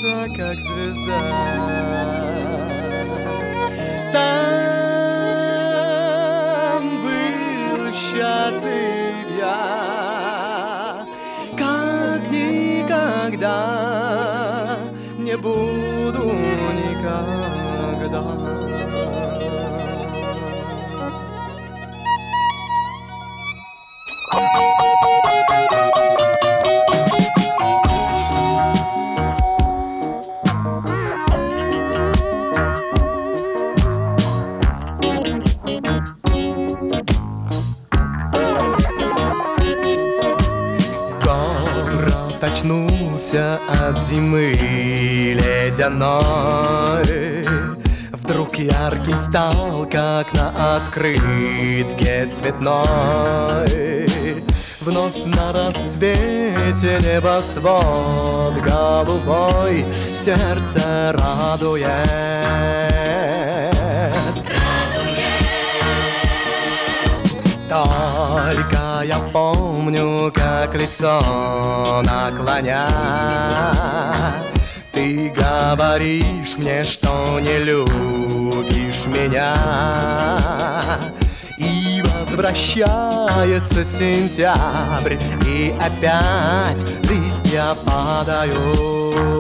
светится, как звезда. Там был счастлив я, как никогда не буду никогда. Очнулся от зимы ледяной, вдруг яркий стал, как на открытке цветной. Вновь на рассвете небосвод голубой сердце радует. Только я помню, как лицо наклоня, ты говоришь мне, что не любишь меня. И возвращается сентябрь, и опять листья падают.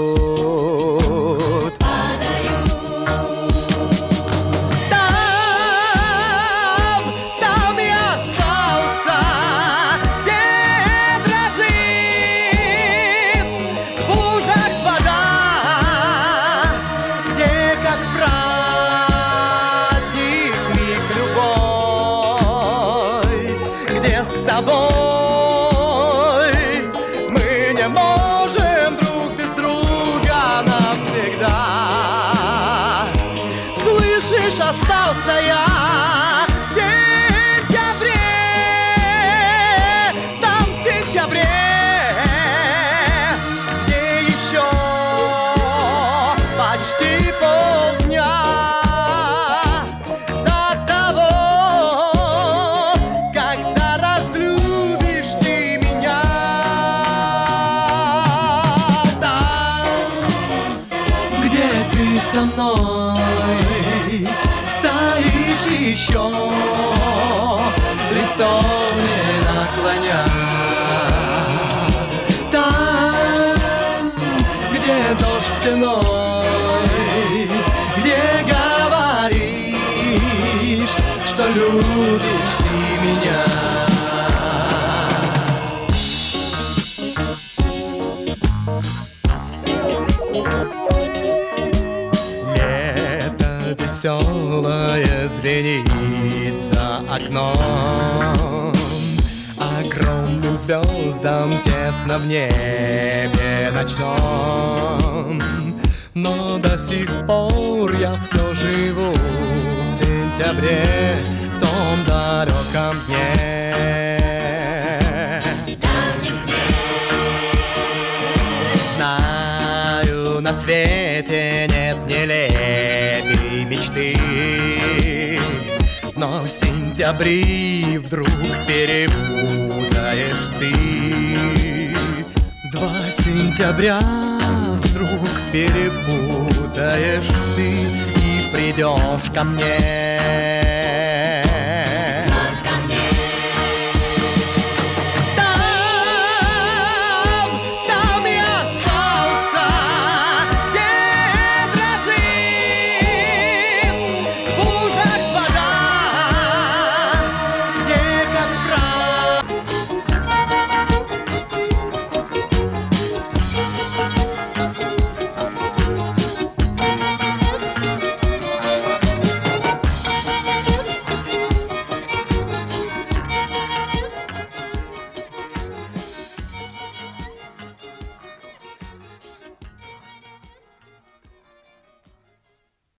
Остался я в сентябре, там в сентябре, где еще почти полдня до того, когда разлюбишь ты меня. Там, где ты со мной стоишь еще, лицо не наклоня. Там, где дождь стеной, где говоришь, что любишь ты меня. Веселое звенит за окном, огромным звездам тесно в небе ночном. Но до сих пор я все живу в сентябре, в том далеком дне. Знаю, на свете нет нелепей мечты, но в сентябре вдруг перепутаешь ты. 2 сентября вдруг перепутаешь ты и придешь ко мне.